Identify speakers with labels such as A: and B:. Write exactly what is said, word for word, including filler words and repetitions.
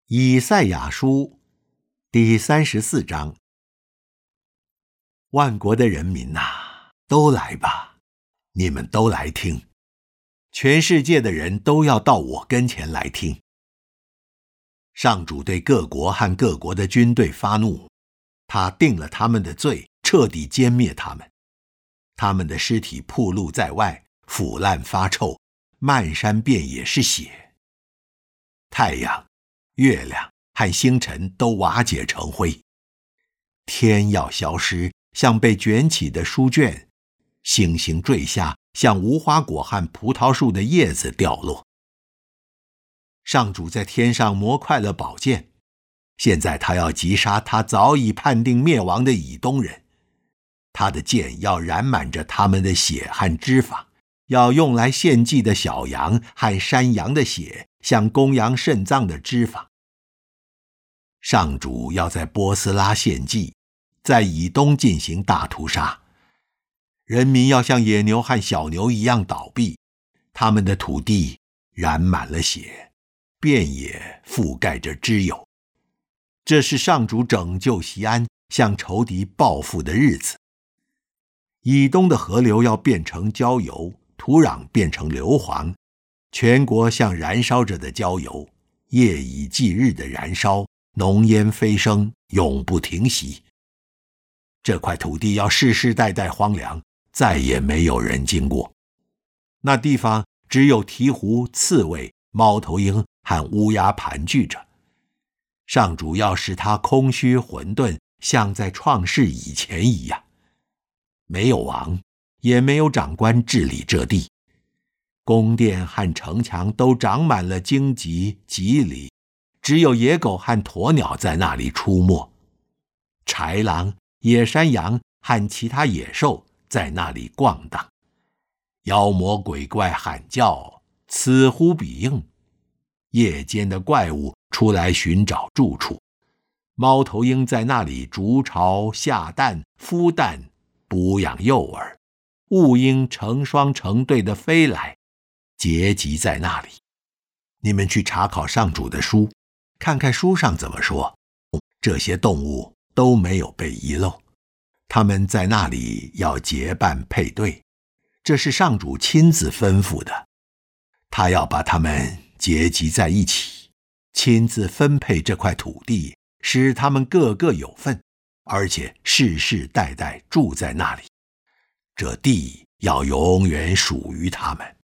A: 以赛亚书第三十四章。万国的人民啊，都来吧，你们都来听，全世界的人都要到我跟前来听。上主对各国和各国的军队发怒，他定了他们的罪，彻底歼灭他们。他们的尸体暴露在外，腐烂发臭，漫山遍野是血。太阳、月亮和星辰都瓦解成灰，天要消失，像被卷起的书卷，星星坠下，像无花果和葡萄树的叶子掉落。上主在天上磨快了宝剑，现在他要击杀他早已判定灭亡的以东人，他的剑要染满着他们的血和脂肪，要用来献祭的小羊和山羊的血，像公羊肾脏的脂肪。上主要在波斯拉献祭，在以东进行大屠杀，人民要像野牛和小牛一样倒闭，他们的土地染满了血，遍野覆盖着脂油。这是上主拯救锡安，向仇敌报复的日子。以东的河流要变成焦油，土壤变成硫磺，全国像燃烧着的焦油，夜以继日的燃烧，浓烟飞升，永不停息。这块土地要世世代代荒凉，再也没有人经过。那地方只有鹈鹕、刺猬、猫头鹰和乌鸦盘踞着。上主要使它空虚混沌，像在创世以前一样。没有王，也没有长官治理这地，宫殿和城墙都长满了荆棘棘藜，只有野狗和鸵鸟在那里出没，豺狼、野山羊和其他野兽在那里逛荡，妖魔鬼怪喊叫，此呼彼应，夜间的怪物出来寻找住处，猫头鹰在那里筑巢下蛋孵蛋，哺养幼儿，雾鹰成双成对的飞来，结集在那里。你们去查考上主的书，看看书上怎么说。这些动物都没有被遗漏，他们在那里要结伴配对，这是上主亲自吩咐的。他要把他们结集在一起，亲自分配这块土地，使他们个个有份，而且世世代代住在那里。这地要永远属于他们。